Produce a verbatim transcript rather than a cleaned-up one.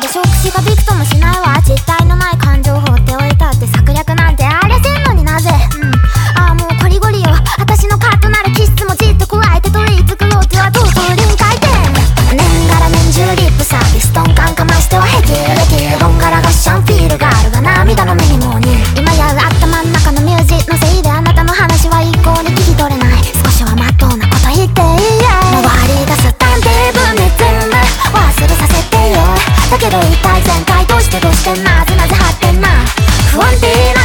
触手がびくともしないわ。実体のない感情を放っておいたって策略なんてありゃせんのになぜ。うんああもうこりごりよ。私のカッとなる気質もじっと加えて取り繕う手はとうとう臨界点。年がら年中リップサービストンカンかましてはヘキレキゴンガラガッシャンフィールがあるが涙の目にもに今やる頭の中のミュージのせいであなたの話は一向に聞き取れない。少しはまっとうなこと言っていいや。回り出す探偵文明全部忘れさせてよ。だけど一体全体としてどうしてなぜなぜ発展な不安定な